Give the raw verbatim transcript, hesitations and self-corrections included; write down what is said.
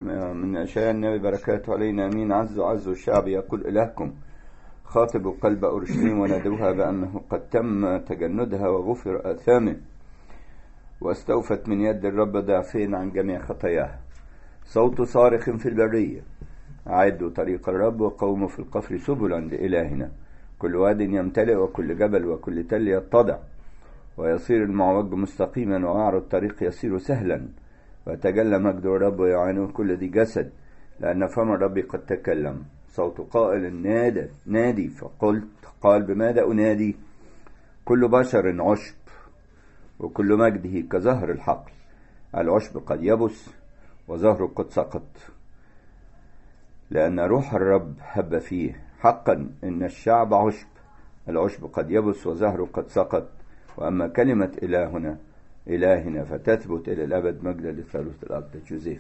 من أشياء النبي بركاته علينا أمين. عز عز الشعب يقول إلهكم خاطبوا قلب أورشليم ونادوها بأنه قد تم تجندها وغفر آثامه واستوفت من يد الرب ضعفين عن جميع خطاياها. صوت صارخ في البرية أعدوا طريق الرب وقوموا في القفر سبلا لإلهنا. كل واد يمتلئ وكل جبل وكل تل يتضع ويصير المعوج مستقيما ويعرض الطريق يصير سهلا ويتجلى مجد الرب ويعانه كل ذي جسد لأن فم الرب قد تكلم. صوت قائل نادى نادي فقلت قال بماذا أنادي؟ كل بشر عشب وكل مجده كزهر الحقل. العشب قد يبس وزهره قد سقط لأن روح الرب هب فيه. حقا إن الشعب عشب، العشب قد يبس وزهره قد سقط، وأما كلمة إلهنا إلهنا فتثبت إلى الأبد. مجد للثالوث الأقدس. جوزيف.